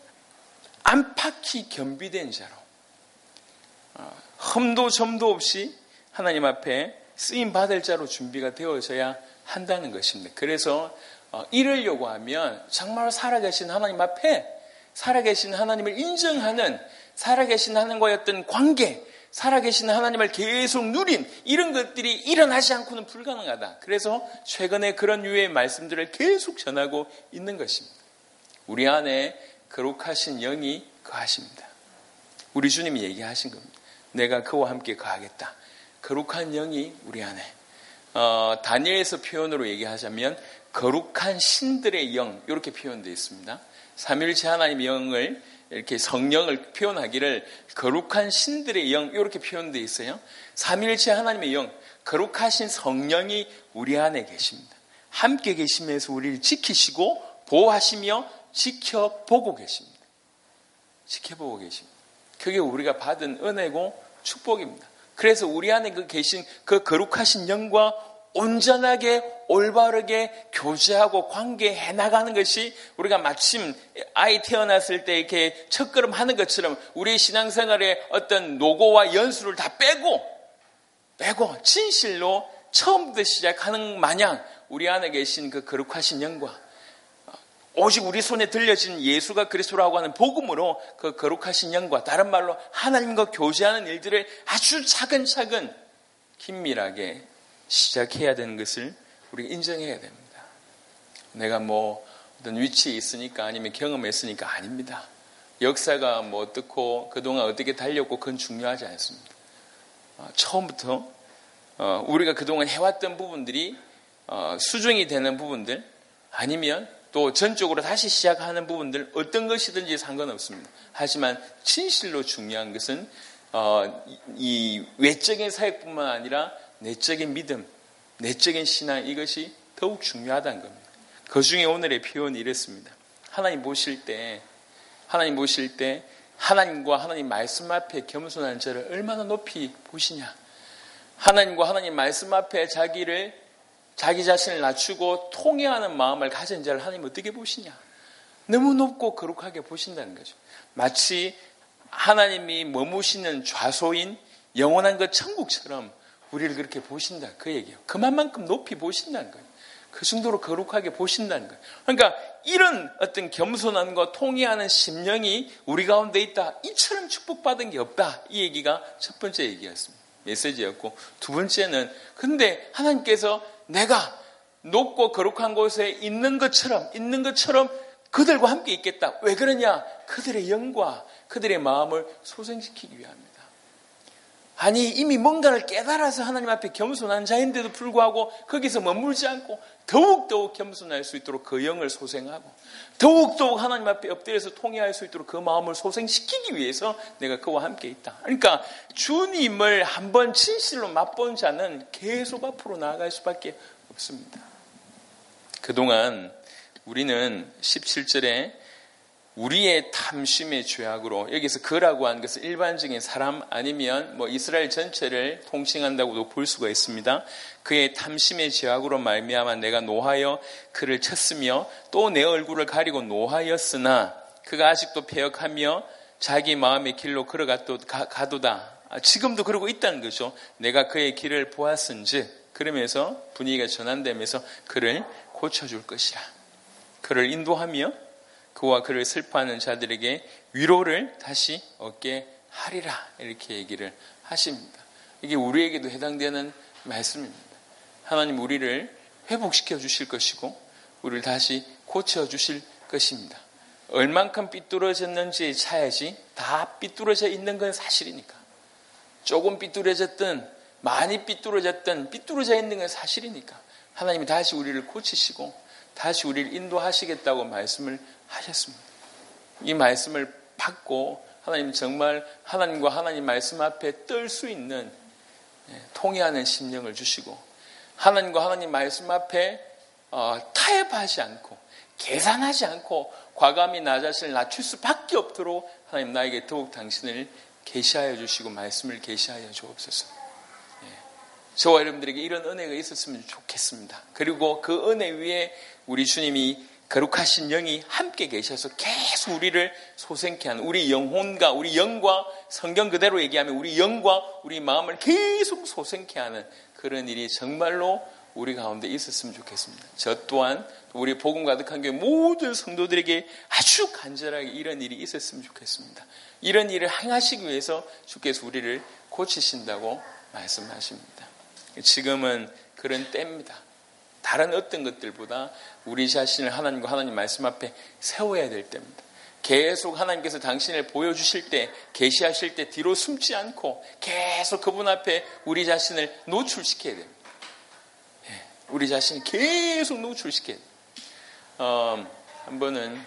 안팎이 겸비된 자로 흠도 점도 없이 하나님 앞에 쓰임 받을 자로 준비가 되어져야 한다는 것입니다. 그래서 이러려고 하면 정말 살아계신 하나님 앞에 살아계신 하나님을 인정하는, 살아계신 하나님과의 어떤 관계, 살아계신 하나님을 계속 누린 이런 것들이 일어나지 않고는 불가능하다. 그래서 최근에 그런 유의 말씀들을 계속 전하고 있는 것입니다. 우리 안에 거룩하신 영이 거하십니다. 우리 주님이 얘기하신 겁니다. 내가 그와 함께 거하겠다. 거룩한 영이 우리 안에. 어, 다니엘서 표현으로 얘기하자면 거룩한 신들의 영, 이렇게 표현되어 있습니다. 삼위일체 하나님의 영을, 이렇게 성령을 표현하기를 거룩한 신들의 영, 이렇게 표현되어 있어요. 삼위일체 하나님의 영, 거룩하신 성령이 우리 안에 계십니다. 함께 계시면서 우리를 지키시고 보호하시며 지켜보고 계십니다. 지켜보고 계십니다. 그게 우리가 받은 은혜고 축복입니다. 그래서 우리 안에 그 계신 그 거룩하신 영과 온전하게 올바르게 교제하고 관계해 나가는 것이 우리가 마침 아이 태어났을 때 이렇게 첫걸음 하는 것처럼 우리 신앙생활의 어떤 노고와 연수를 다 빼고 빼고 진실로 처음부터 시작하는 마냥 우리 안에 계신 그 거룩하신 영과 오직 우리 손에 들려진 예수가 그리스도라고 하는 복음으로 그 거룩하신 영과, 다른 말로 하나님과 교제하는 일들을 아주 차근차근 긴밀하게 시작해야 되는 것을 우리가 인정해야 됩니다. 내가 뭐 어떤 위치에 있으니까 아니면 경험했으니까 아닙니다. 역사가 뭐 어떻고 그동안 어떻게 달렸고 그건 중요하지 않습니다. 처음부터 우리가 그동안 해왔던 부분들이 수정이 되는 부분들, 아니면 또 전적으로 다시 시작하는 부분들, 어떤 것이든지 상관없습니다. 하지만 진실로 중요한 것은 어, 이 외적인 사역뿐만 아니라 내적인 믿음, 내적인 신앙, 이것이 더욱 중요하다는 겁니다. 그 중에 오늘의 표현이 이랬습니다. 하나님 보실 때 하나님 보실 때 하나님과 하나님 말씀 앞에 겸손한 자를 얼마나 높이 보시냐. 하나님과 하나님 말씀 앞에 자기를 자기 자신을 낮추고 통회하는 마음을 가진 자를 하나님 어떻게 보시냐. 너무 높고 거룩하게 보신다는 거죠. 마치 하나님이 머무시는 좌소인 영원한 그 천국처럼 우리를 그렇게 보신다, 그 얘기예요. 그만큼 높이 보신다는 거예요. 그 정도로 거룩하게 보신다는 거예요. 그러니까 이런 어떤 겸손함과 통회하는 심령이 우리 가운데 있다, 이처럼 축복받은 게 없다, 이 얘기가 첫 번째 얘기였습니다. 메시지였고, 두 번째는 근데 하나님께서 내가 높고 거룩한 곳에 있는 것처럼 있는 것처럼 그들과 함께 있겠다. 왜 그러냐? 그들의 영과 그들의 마음을 소생시키기 위함입니다. 아니 이미 뭔가를 깨달아서 하나님 앞에 겸손한 자인데도 불구하고 거기서 머물지 않고 더욱더욱 겸손할 수 있도록 그 영을 소생하고 더욱더욱 하나님 앞에 엎드려서 통회할 수 있도록 그 마음을 소생시키기 위해서 내가 그와 함께 있다. 그러니까 주님을 한번 진실로 맛본 자는 계속 앞으로 나아갈 수밖에 없습니다. 그동안 우리는 십칠 절에 우리의 탐심의 죄악으로, 여기서 그라고 하는 것은 일반적인 사람 아니면 뭐 이스라엘 전체를 통칭한다고도 볼 수가 있습니다. 그의 탐심의 죄악으로 말미암아 내가 노하여 그를 쳤으며 또 내 얼굴을 가리고 노하였으나 그가 아직도 패역하며 자기 마음의 길로 걸어가도다. 지금도 그러고 있다는 거죠. 내가 그의 길을 보았은즉, 그러면서 분위기가 전환되면서 그를 고쳐줄 것이라. 그를 인도하며 그와 그를 슬퍼하는 자들에게 위로를 다시 얻게 하리라, 이렇게 얘기를 하십니다. 이게 우리에게도 해당되는 말씀입니다. 하나님 우리를 회복시켜 주실 것이고 우리를 다시 고쳐 주실 것입니다. 얼만큼 삐뚤어졌는지 차야지 다 삐뚤어져 있는 건 사실이니까. 조금 삐뚤어졌든 많이 삐뚤어졌든 삐뚤어져 있는 건 사실이니까 하나님이 다시 우리를 고치시고 다시 우리를 인도하시겠다고 말씀을 하셨습니다. 이 말씀을 받고 하나님 정말 하나님과 하나님 말씀 앞에 떨 수 있는 통회하는 심령을 주시고 하나님과 하나님 말씀 앞에 어, 타협하지 않고 계산하지 않고 과감히 나 자신을 낮출 수밖에 없도록 하나님 나에게 더욱 당신을 계시하여 주시고 말씀을 계시하여 주옵소서. 예. 저와 여러분들에게 이런 은혜가 있었으면 좋겠습니다. 그리고 그 은혜 위에 우리 주님이 거룩하신 영이 함께 계셔서 계속 우리를 소생케 하는, 우리 영혼과 우리 영과, 성경 그대로 얘기하면 우리 영과 우리 마음을 계속 소생케 하는 그런 일이 정말로 우리 가운데 있었으면 좋겠습니다. 저 또한 우리 복음 가득한 교회 모든 성도들에게 아주 간절하게 이런 일이 있었으면 좋겠습니다. 이런 일을 행하시기 위해서 주께서 우리를 고치신다고 말씀하십니다. 지금은 그런 때입니다. 다른 어떤 것들보다 우리 자신을 하나님과 하나님 말씀 앞에 세워야 될 때입니다. 계속 하나님께서 당신을 보여주실 때, 계시하실 때 뒤로 숨지 않고 계속 그분 앞에 우리 자신을 노출시켜야 됩니다. 예, 우리 자신을 계속 노출시켜야 됩니다. 어, 한 번은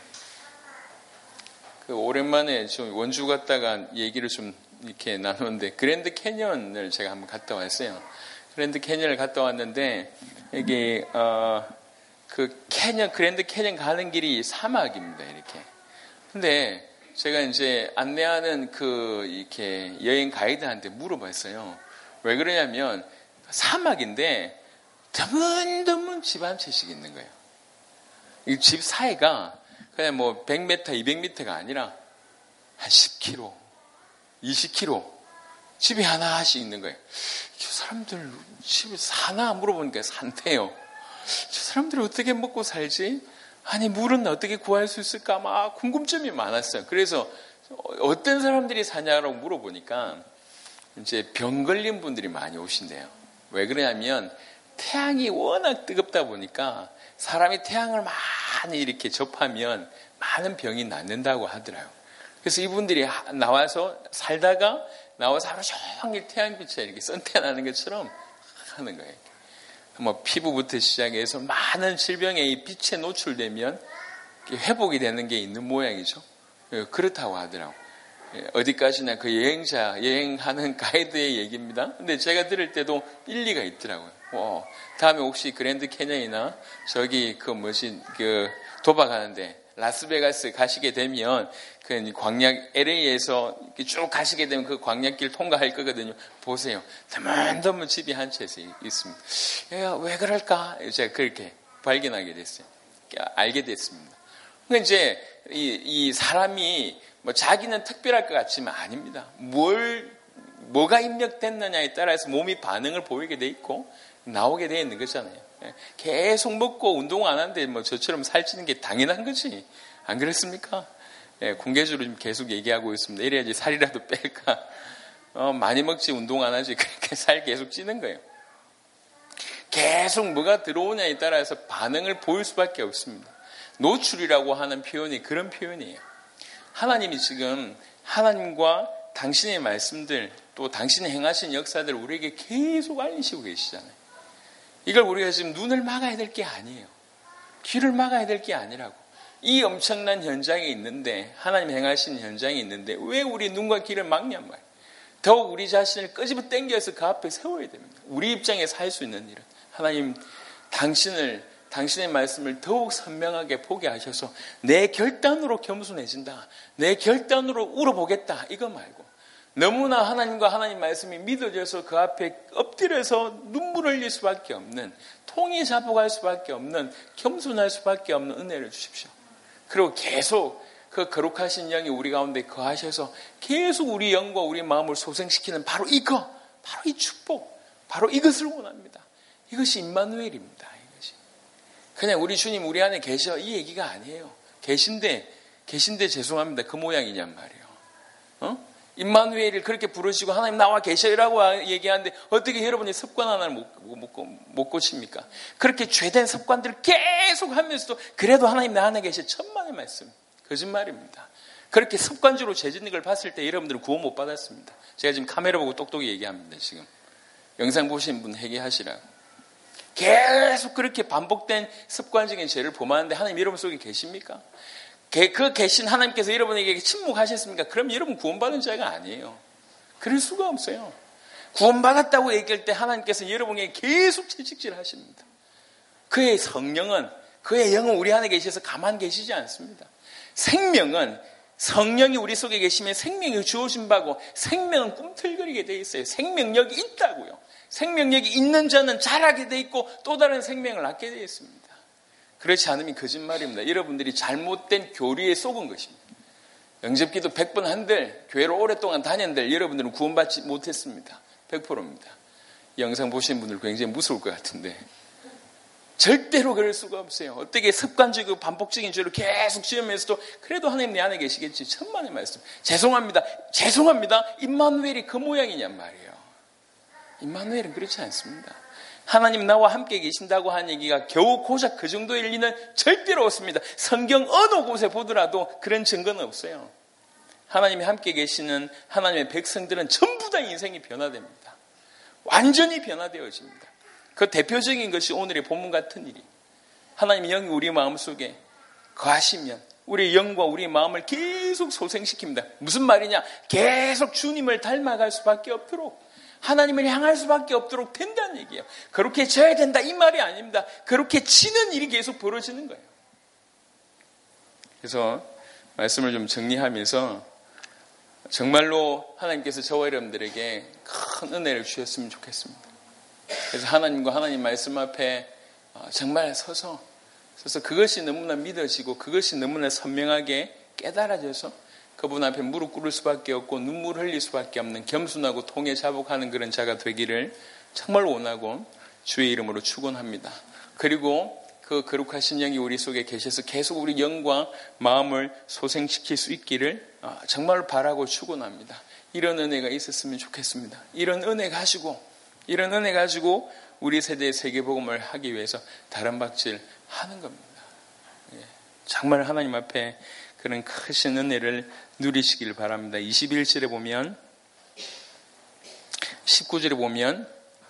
그 오랜만에 좀 원주 갔다가 얘기를 좀 이렇게 나누는데 그랜드 캐년을 제가 한번 갔다 왔어요. 그랜드 캐년을 갔다 왔는데 여기 어, 그 캐년 그랜드 캐년 가는 길이 사막입니다. 이렇게. 근데 제가 이제 안내하는 그 이렇게 여행 가이드한테 물어봤어요. 왜 그러냐면 사막인데 드문드문 집 한 채씩 있는 거예요. 이 집 사이가 그냥 뭐 백 미터, 이백 미터가 아니라 한 십 킬로미터, 이십 킬로미터 집이 하나씩 있는 거예요. 저 사람들 집에 사나 물어보니까 산대요. 저 사람들이 어떻게 먹고 살지? 아니 물은 어떻게 구할 수 있을까? 막 궁금점이 많았어요. 그래서 어떤 사람들이 사냐라고 물어보니까 이제 병 걸린 분들이 많이 오신대요. 왜 그러냐면 태양이 워낙 뜨겁다 보니까 사람이 태양을 많이 이렇게 접하면 많은 병이 낫는다고 하더라고요. 그래서 이분들이 나와서 살다가 나와서 하루 종일 태양빛에 이렇게 선탠하는 것처럼 하는 거예요. 뭐 피부부터 시작해서 많은 질병에 이 빛에 노출되면 회복이 되는 게 있는 모양이죠. 그렇다고 하더라고요. 어디까지나 그 여행자, 여행하는 가이드의 얘기입니다. 근데 제가 들을 때도 일리가 있더라고요. 어, 다음에 혹시 그랜드 캐년이나 저기 그 뭐지, 그 도박하는데 라스베가스 가시게 되면 그 광약 엘에이에서 쭉 가시게 되면 그 광약길 통과할 거거든요. 보세요. 드문드문 집이 한 채 있습니다. 야, 왜 그럴까? 제가 그렇게 발견하게 됐어요. 알게 됐습니다. 근데 이제 이, 이 사람이 뭐 자기는 특별할 것 같지만 아닙니다. 뭘 뭐가 입력됐느냐에 따라서 몸이 반응을 보이게 돼 있고 나오게 돼 있는 거잖아요. 계속 먹고 운동 안 하는데 뭐 저처럼 살찌는 게 당연한 거지. 안 그렇습니까? 예, 공개적으로 좀 계속 얘기하고 있습니다. 이래야지 살이라도 뺄까. 어, 많이 먹지 운동 안 하지. 그렇게 살 계속 찌는 거예요. 계속 뭐가 들어오냐에 따라서 반응을 보일 수밖에 없습니다. 노출이라고 하는 표현이 그런 표현이에요. 하나님이 지금 하나님과 당신의 말씀들 또 당신이 행하신 역사들을 우리에게 계속 알리시고 계시잖아요. 이걸 우리가 지금 눈을 막아야 될 게 아니에요. 귀를 막아야 될 게 아니라고. 이 엄청난 현장이 있는데 하나님 행하신 현장이 있는데 왜 우리 눈과 귀를 막냔 말이에요. 더욱 우리 자신을 끄집어 당겨서 그 앞에 세워야 됩니다. 우리 입장에서 할 수 있는 일은 하나님 당신을 당신의 말씀을 더욱 선명하게 보게 하셔서 내 결단으로 겸손해진다. 내 결단으로 울어보겠다. 이거 말고 너무나 하나님과 하나님 말씀이 믿어져서 그 앞에 엎드려서 눈물을 흘릴 수밖에 없는, 통이 잡아갈 수밖에 없는, 겸손할 수밖에 없는 은혜를 주십시오. 그리고 계속 그 거룩하신 영이 우리 가운데 거하셔서 계속 우리 영과 우리 마음을 소생시키는 바로 이거, 바로 이 축복, 바로 이것을 원합니다. 이것이 임마누엘입니다. 이것이 그냥 우리 주님 우리 안에 계셔 이 얘기가 아니에요. 계신데 계신데 죄송합니다. 그 모양이냔 말이에요. 어? 임마누엘을 그렇게 부르시고 하나님 나와 계셔라고 얘기하는데 어떻게 여러분이 습관 하나를 못, 못, 못 고칩니까? 그렇게 죄된 습관들을 계속 하면서도 그래도 하나님 나 안에 계셔. 천만의 말씀. 거짓말입니다. 그렇게 습관적으로 죄 짓는 걸 봤을 때 여러분들은 구원 못 받았습니다. 제가 지금 카메라 보고 똑똑히 얘기합니다. 지금 영상 보신 분 회개하시라고. 계속 그렇게 반복된 습관적인 죄를 범하는데 하나님 여러분 속에 계십니까? 그 계신 하나님께서 여러분에게 침묵하셨습니까? 그럼 여러분 구원받은 자가 아니에요. 그럴 수가 없어요. 구원받았다고 얘기할 때 하나님께서 여러분에게 계속 채찍질 하십니다. 그의 성령은, 그의 영은 우리 안에 계셔서 가만 계시지 않습니다. 생명은 성령이 우리 속에 계시면 생명이 주어진 바고, 생명은 꿈틀거리게 돼 있어요. 생명력이 있다고요. 생명력이 있는 자는 자라게 돼 있고 또 다른 생명을 낳게 돼 있습니다. 그렇지 않으면 거짓말입니다. 여러분들이 잘못된 교리에 속은 것입니다. 영접기도 백 번 한들, 교회를 오랫동안 다녔는데 여러분들은 구원받지 못했습니다. 백 퍼센트입니다. 영상 보시는 분들 굉장히 무서울 것 같은데 절대로 그럴 수가 없어요. 어떻게 습관적이고 반복적인 죄를 계속 지으면서도 그래도 하나님 내 안에 계시겠지. 천만의 말씀. 죄송합니다. 죄송합니다. 임마누엘이 그 모양이냔 말이에요. 임마누엘은 그렇지 않습니다. 하나님 나와 함께 계신다고 하는 얘기가 겨우 고작 그 정도일 리는 절대로 없습니다. 성경 어느 곳에 보더라도 그런 증거는 없어요. 하나님이 함께 계시는 하나님의 백성들은 전부 다 인생이 변화됩니다. 완전히 변화되어집니다. 그 대표적인 것이 오늘의 본문 같은 일이, 하나님의 영이 우리 마음속에 거하시면 우리의 영과 우리의 마음을 계속 소생시킵니다. 무슨 말이냐? 계속 주님을 닮아갈 수밖에 없도록, 하나님을 향할 수밖에 없도록 된다는 얘기예요. 그렇게 져야 된다 이 말이 아닙니다. 그렇게 치는 일이 계속 벌어지는 거예요. 그래서 말씀을 좀 정리하면서 정말로 하나님께서 저와 여러분들에게 큰 은혜를 주셨으면 좋겠습니다. 그래서 하나님과 하나님 말씀 앞에 정말 서서 서서 그것이 너무나 믿어지고 그것이 너무나 선명하게 깨달아져서 그분 앞에 무릎 꿇을 수밖에 없고 눈물 흘릴 수밖에 없는 겸손하고 통해 자복하는 그런 자가 되기를 정말 원하고 주의 이름으로 축원합니다. 그리고 그 거룩하신 영이 우리 속에 계셔서 계속 우리 영과 마음을 소생시킬 수 있기를 정말 바라고 축원합니다. 이런 은혜가 있었으면 좋겠습니다. 이런 은혜 가지고 이런 은혜 가지고 우리 세대의 세계복음을 하기 위해서 다른 박질 하는 겁니다. 정말 하나님 앞에 그런 크신 은혜를 누리시길 바랍니다. 이십일 절에 보면, 십구 절에 보면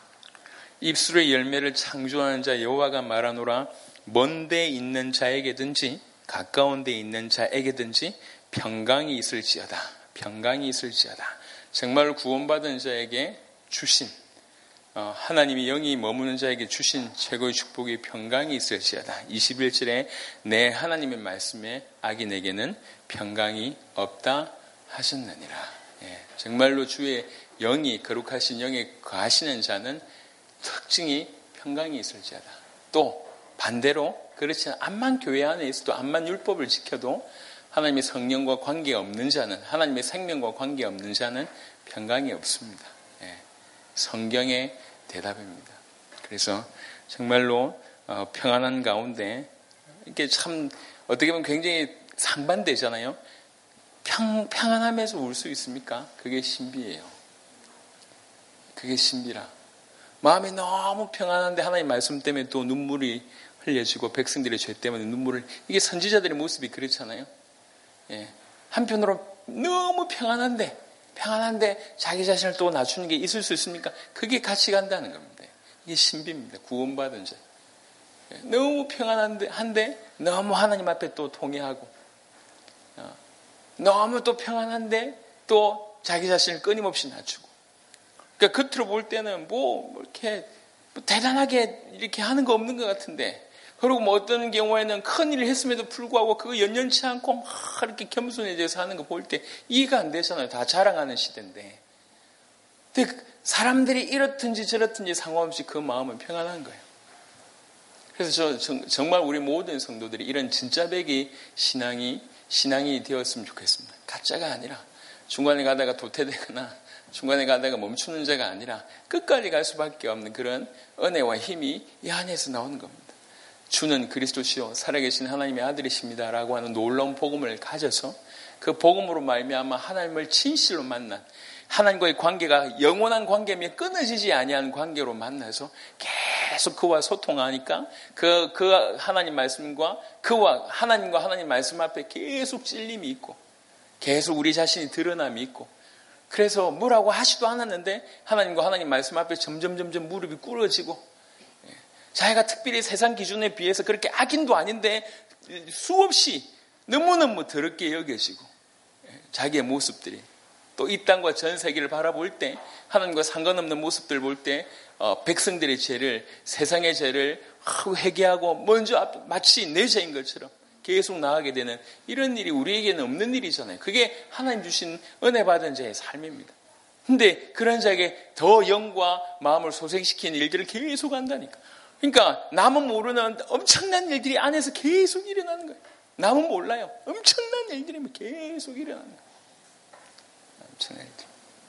입술의 열매를 창조하는 자 여호와가 말하노라. 먼 데 있는 자에게든지 가까운 데 있는 자에게든지 평강이 있을지어다. 평강이 있을지어다. 정말 구원받은 자에게 주신, 어, 하나님이 영이 머무는 자에게 주신 최고의 축복이 평강이 있을지어다. 이십일 절에 내 하나님의 말씀에 악인에게는 평강이 없다 하셨느니라. 예, 정말로 주의 영이, 거룩하신 영에 거하시는 자는 특징이 평강이 있을지어다. 또 반대로 그렇지 않아 암만 교회 안에 있어도 암만 율법을 지켜도 하나님의 성령과 관계없는 자는, 하나님의 생명과 관계없는 자는 평강이 없습니다. 예, 성경의 대답입니다. 그래서 정말로 어, 평안한 가운데 이게 참 어떻게 보면 굉장히 상반되잖아요. 평, 평안함에서 울 수 있습니까? 그게 신비예요. 그게 신비라. 마음이 너무 평안한데 하나님 말씀 때문에 또 눈물이 흘려지고 백성들의 죄 때문에 눈물을, 이게 선지자들의 모습이 그렇잖아요. 예. 한편으로 너무 평안한데 평안한데 자기 자신을 또 낮추는 게 있을 수 있습니까? 그게 같이 간다는 겁니다. 이게 신비입니다. 구원받은 자. 예. 너무 평안한데 한데 너무 하나님 앞에 또 통회하고, 어. 너무 또 평안한데 또 자기 자신을 끊임없이 낮추고. 그러니까 겉으로 볼 때는 뭐 이렇게 뭐 대단하게 이렇게 하는 거 없는 것 같은데, 그리고 뭐 어떤 경우에는 큰 일을 했음에도 불구하고 그거 연연치 않고 막 이렇게 겸손해져서 하는 거 볼 때 이해가 안 되잖아요. 다 자랑하는 시대인데. 근데 사람들이 이렇든지 저렇든지 상관없이 그 마음은 평안한 거예요. 그래서 저 정말 우리 모든 성도들이 이런 진짜 배기 신앙이 신앙이 되었으면 좋겠습니다. 가짜가 아니라 중간에 가다가 도태되거나 중간에 가다가 멈추는 자가 아니라 끝까지 갈 수밖에 없는 그런 은혜와 힘이 이 안에서 나오는 겁니다. 주는 그리스도시요 살아계신 하나님의 아들이십니다 라고 하는 놀라운 복음을 가져서 그 복음으로 말미암아 하나님을 진실로 만난, 하나님과의 관계가 영원한 관계며 끊어지지 아니하는 관계로 만나서 계속 그와 소통하니까 그, 그 하나님 말씀과 그와 하나님과 하나님 말씀 앞에 계속 찔림이 있고 계속 우리 자신이 드러남이 있고, 그래서 뭐라고 하지도 않았는데 하나님과 하나님 말씀 앞에 점점 점점 무릎이 꿇어지고, 자기가 특별히 세상 기준에 비해서 그렇게 악인도 아닌데 수없이 너무너무 더럽게 여겨지고, 자기의 모습들이 또 이 땅과 전 세계를 바라볼 때 하나님과 상관없는 모습들 볼 때 어, 백성들의 죄를 세상의 죄를 회개하고 먼저 마치 내 죄인 것처럼 계속 나아가게 되는 이런 일이 우리에게는 없는 일이잖아요. 그게 하나님 주신 은혜 받은 자의 삶입니다. 근데 그런 자에게 더 영과 마음을 소생시키는 일들을 계속 한다니까. 그러니까 남은 모르는 엄청난 일들이 안에서 계속 일어나는 거예요. 남은 몰라요. 엄청난 일들이 계속 일어나는 거예요. 엄청난 일들.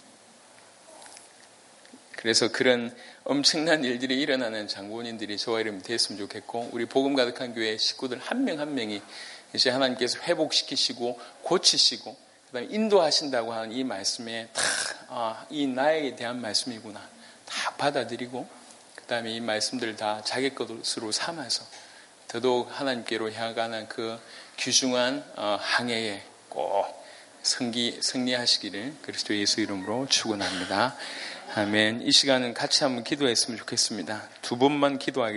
그래서 그런 엄청난 일들이 일어나는 장본인들이 저와 여러분이 됐으면 좋겠고, 우리 복음 가득한 교회 식구들 한 명 한 명이 이제 하나님께서 회복시키시고 고치시고 그다음에 인도하신다고 하는 이 말씀에 다 아, 이 나에게 대한 말씀이구나 다 받아들이고 그다음에 이 말씀들을 다 자기 것으로 삼아서 더더욱 하나님께로 향하는 그 귀중한 어, 항해에 꼭 승기, 승리하시기를 그리스도 예수 이름으로 축원합니다. 아멘. 이 시간은 같이 한번 기도했으면 좋겠습니다. 두 번만 기도하겠습니다.